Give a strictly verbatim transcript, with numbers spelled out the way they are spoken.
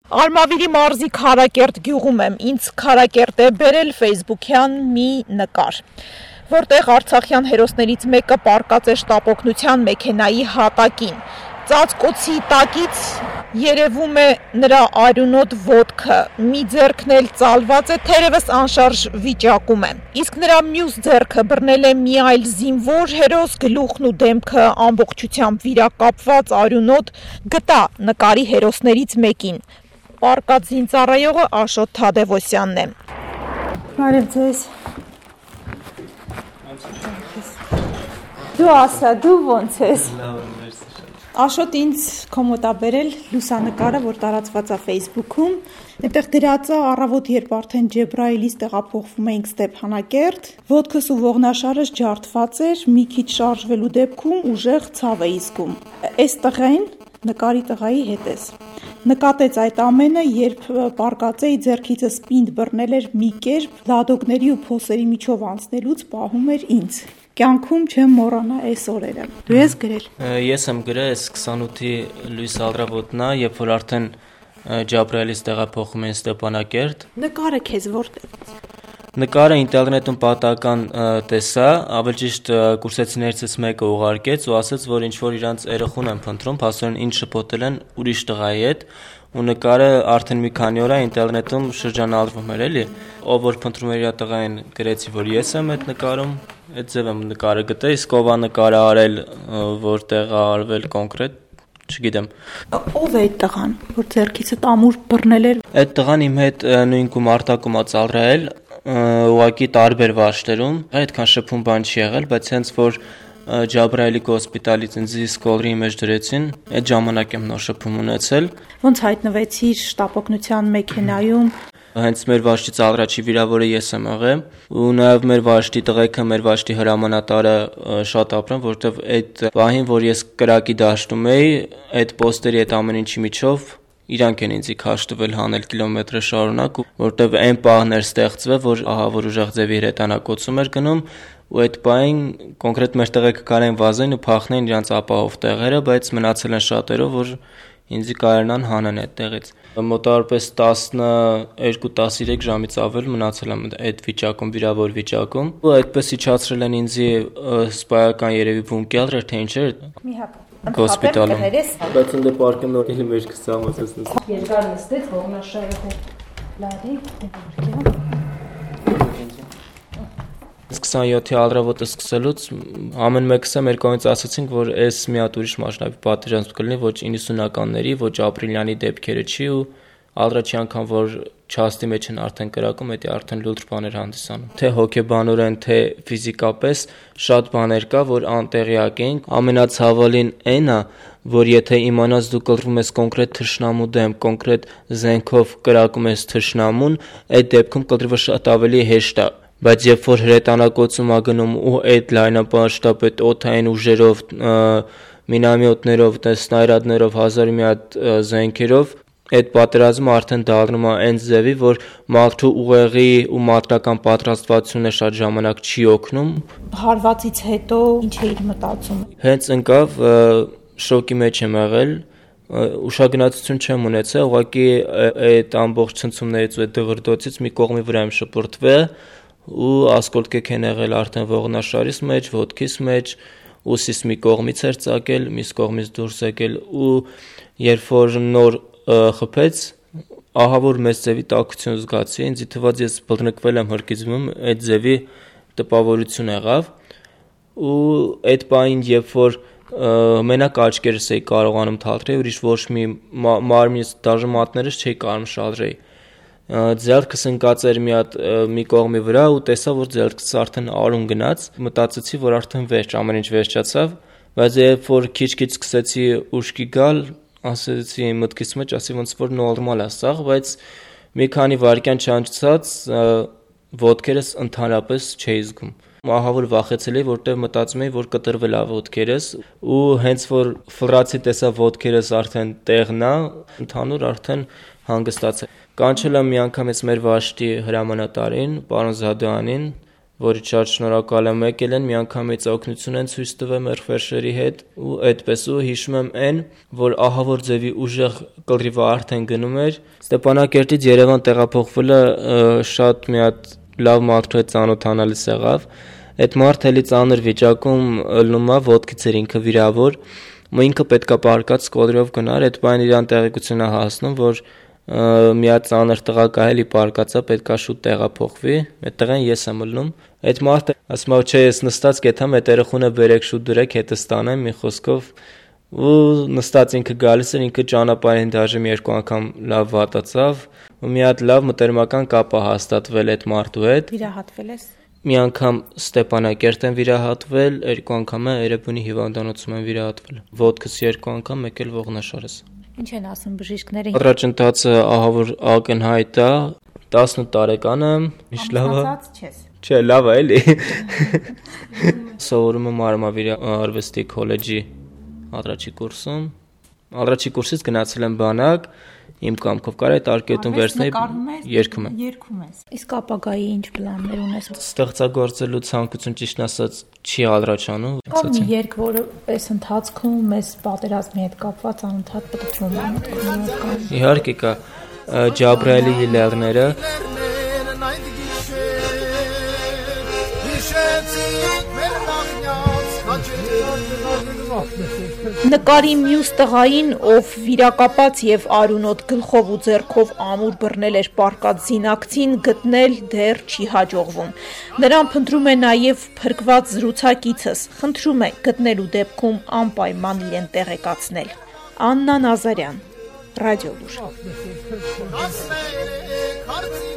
Արմավիրի մարզի Քարակերտ գյուղում եմ, ինձ Քարակերտ է բերել ֆեյսբուքյան մի նկար, որտեղ արցախյան հերոսներից մեկը պառկած է շտապօգնության մեքենայի հատակին։ Ծածկոցի տակից երևում է նրա արյունոտ ոտքը, մի ձեռքն էլ ծալված է, թերևս անշարժ վիճակում է։ Իսկ նրա մյուս ձեռքը բռնել է մի այլ զինվոր հերոս, գլուխն ու դեմքը ամբողջությամբ վիրակապված արյունոտ գտա նկարի հերոսներից մեկին։ Պառկած զինծառայողը Աշոտ Թադևոսյանն է։ Բարև ձեզ։ Դու ասա, դու ոնց ես։ Աշոտ ինձ կոմոտա բերել լուսանկարը, որ տարածված է Facebook-ում։ Այդտեղ դրած է առավոտ, երբ արդեն Ջեբրայիլից տեղափոխվում էինք Ստեփանակերտ, ոտքս ու ողնաշարս ջարդված էր, մի քիչ շարժվելու դեպքում ուժեղ ցավ էի զգում։ Այս տղեն նկարի տղայի հետ ես։ Նկատեց այդ ամենը, երբ պառկած էի, ձեռքիցս պինդ բռնել էր մի կերպ, լադոգների ու փոսերի միջով անցնելուց պահում էր ինձ։ Կյանքում չեմ մոռանա այս օրերը։ Դու ես գրել։ Ես եմ գրել, այս քսանութի լույս առավոտն է, երբ որ արդեն Ջաբրայիլից տեղափոխում են Ստեփանակերտ։ Նկարը քեզ որտեղից։ Նկարը ինտերնետում պատահական տեսա, ավելի ճիշտ կուրսեցիներիցս մեկը ուղարկեց ու ասաց, որ ինչ որ իրանց երեխուն են փնտրում, փաստորեն ինչ շփոթել են ուրիշ տղայի հետ, ու նկարը արդեն մի քանի օր է ինտերնետում շրջանառվում էր, էլի։ Ով որ փնտրում էր իր տղային, գրեցի, որ ես եմ այդ նկարում, այդ ձև եմ նկարը գտել, իսկ ով է նկարը արել, որտեղ է արվել կոնկրետ, չգիտեմ։ Ով է այդ տղան, որ ձեռքիցը ամուր բռնել էր։ Այդ տղան իմ հետ նույն գումարտակում է ծառայել, ուղղակի տարբեր վաշտերում, այդքան շփում բան չի եղել, բայց հենց որ Ջաբրայիլի հոսպիտալից ինձ սկոլրի մեջ դրեցին, այդ ժամանակ եմ նոր շփում ունեցել։ Ոնց հայտնվեցիր շտապօգնության մեքենայում։ Հենց մեր վաշտից առաջի վիրավորը ես եմ եղել, ու նաև մեր վաշտի տղեկը, մեր վաշտի հրամանատարը շատ ապրեն, որովհետև այդ պահին, որ ես կրակի դաշտում էի, այդ պոստերի այդ ամեն ինչի միջով իրանք են ինձի քաշ տվել հանել կիլոմետրը շարունակ, որովհետև այն պահն էր ստեղծվել, որ ահա որ ուժեղ ձևի հրետանակոցում էր գնում, ու այդ պահին կոնկրետ մեր տղեկը կարեն վազեն ու փախնեն իրանց ապահով տեղերը, բայց մնացել են շատերով, որ ինձի կարենան հանեն այդ տեղից։ Մոտավորապես տասնյոթ տասներեք ժամից ավել մնացել եմ այդ վիճակում, վիրավոր վիճակում։ Ու այդպես իջացրել են ինձի սպայական երևի բունկեր, թե ինչ էր։ Մի հատ հոսպիտալում։ Բայց ընդ պարկեմ նոր էլի մեջ կսամացես նս։ Երկար նստեց ողնաշարը լարի, քսանյոթի առավոտը սկսելուց ամեն մեկս է մեր կողմից ասացինք, որ այս մի հատ ուրիշ մասշտաբի պատերազմ կլինի, ոչ իննսունականների, ոչ ապրիլյանի դեպքերը չի ու առաջի անգամ որ չաստի մեջ են արդեն կրակում, դա արդեն լուրջ բաներ հանդիսանում։ Թե հոգեբանորեն, թե ֆիզիկապես շատ բաներ կա, որ անտեղյակ են։ Ամենացավալին այն է, որ եթե իմանաս դու կլրվում ես կոնկրետ թշնամու դեմ, կոնկրետ զենքով կրակում ես թշնամուն, այդ դեպքում կլրվը շատ ավելի հեշտ է։ Բայց երբ որ հրետանակոցում ա գնում ու այդ լայնապաշտապ այդ օդային ուժերով, մինամյոտներով, սնայրադներով, հազար մի հատ զենքերով, այդ պատերազմը արդեն դառնում է այն ձևի, որ մարդու ուղեղի ու մատրական պատրաստվածությունը շատ ժամանակ չի օգնում։ Հարվածից հետո ինչ էիր մտածում։ Հենց ընկավ շոկի մեջ եմ եղել, ուշագնացություն չեմ ունեցել, ուղղակի այդ ամբողջ ցնցումներից ու այդ դղրդոցից մի կողմի վրա եմ շպրտվել ու ասկոլտկեք են եղել արդեն ողնաշարիս մեջ, ոտքիս մեջ, ուսիս մի կողմից էր ծակել, մյուս կողմից դուրս եկել ու երբ որ նոր խփեց, ահա որ մեծ ձևի տաքություն զգացի, ինձ թվաց ես բռնկվել եմ հրկիզվում, այդ ձևի տպավորություն եղավ ու այդ պահին երբ որ մենակ աչքերս էի կարողանում թատրել, ուրիշ ոչ մի մարմինս դաժե մատներս չէի կարող շարժել։ Ձեռքս ընկած էր մի հատ մի կողմի վրա ու տեսա, որ ձեռքս արդեն արուն գնաց, մտածեցի, որ արդեն վերջ, ամեն ինչ վերջացավ, բայց երբ որ քիչ-քիչ սկսեցի ուշքի գալ, ասեցի մտքիս մեջ, ասի ոնց որ նորմալ է սա, բայց մի քանի վայրկյան չանցած ոտքերս ընդհանրապես չէի զգում։ Ահա որ վախեցել էի, որտեղ մտածում էի, որ կտրվել է ոտքերս ու հենց որ ֆլրացի տեսա ոտքերս արդեն տեղն է, ընդհանուր արդեն հանգստացա։ Կանչել եմ մի անգամ ես մեր վաշտի հրամանատարին, պարոն Զադոյանին, որի շատ շնորհակալ եմ, եկել են միանգամից օգնություն են ցույց տվել մեր ֆերշերի հետ ու այդպես ու հիշում եմ այն, որ ահավոր ձևի ուժեղ կլրիվը արդեն գնում էր։ Ստեփանակերտից Երևան տեղափոխվելը շատ մի հատ լավ մարդու հետ ծանոթանալիս եղավ։ Այդ մարդը էլի ծանր վիճակում ըլնում է, ոտքից էր ինքը վիրավոր, ու ինքը պետքա պարկած սկոդրով գնար, այդ բանը իրան տեղեկություն է հասնում, որ մի հատ ծանր տղա կա էլի պարկածա, պետքա շուտ տեղափոխվի, այդ տղան ես եմ ըլնում։ Այդ մարդը ասում է, չէ, ես նստած կեթամ, այդ երեխունը բերեք շուտ դրեք, հետը ստանեմ, մի խոսքով ու նստած ինքը գալիս էր, ինքը ճանապարհին դաժե մի երկու անգամ լավ վատացավ, ու մի հատ լավ մտերմական կապ է հաստատվել այդ մարդու հետ։ Վիրահատվել ես։ Մի անգամ Ստեփանակերտ եմ վիրահատվել, երկու անգամ է Էրեբունի հիվանդանոցում եմ վիրահատվել։ Ոտքս երկու անգամ, մեկ էլ ողնաշարս։ Ինչ են ասում բժիշկները։ Առաջընթացը ահավոր ակնհայտ է, տասնութ տարեկան եմ, միշտ լավ է։ Չէ, լավ է էլի։ Սովորում եմ Արմավիրի քոլեջի առաջի կուրսում։ Առաջի կուրսից գնացել եմ բանակ, իմ կամքով կարա այդ արկետում վերցնել, երգում եմ։ Երգում ես։ Իսկ ապագայի ինչ պլաններ ունես։ Ստեղծագործելու ցանկություն ճիշտ ասած չի առաջանում։ Կա մի երգ, որը այս ընթացքում մեզ պատերազմի հետ կապված անընդհատ պտտվում է մտքում։ Իհարկե կա Ջաբրայելի հիլերները։ Նկարի մյուս տղային, ով վիրակապած եւ արյունոտ գլխով ու ձեռքով ամուր բռնել էր պարկած զինակցին, գտնել դեռ չի հաջողվում։ Նրան փնտրում է նաեւ փրկված զրուցակիցս, խնդրում է գտնելու դեպքում անպայման իրեն տեղեկացնել։ Աննա Նազարյան, Ռադիոլուր։